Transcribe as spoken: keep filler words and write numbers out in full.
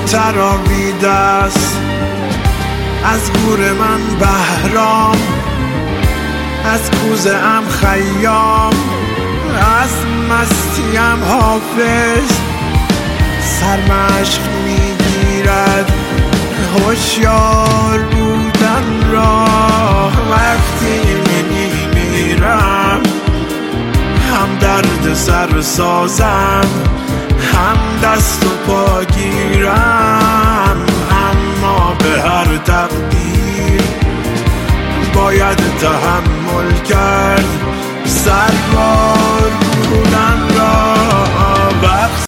تراویده است از گور من بهرام، از کوزه ام خیام، از مستیم حافظ. سرمشق میگیرد هوشیار بودن را وقتی میمیرم. هم درد سر سازم، هم دست و پا گیرم، اما به هر تقدیر باید تحمل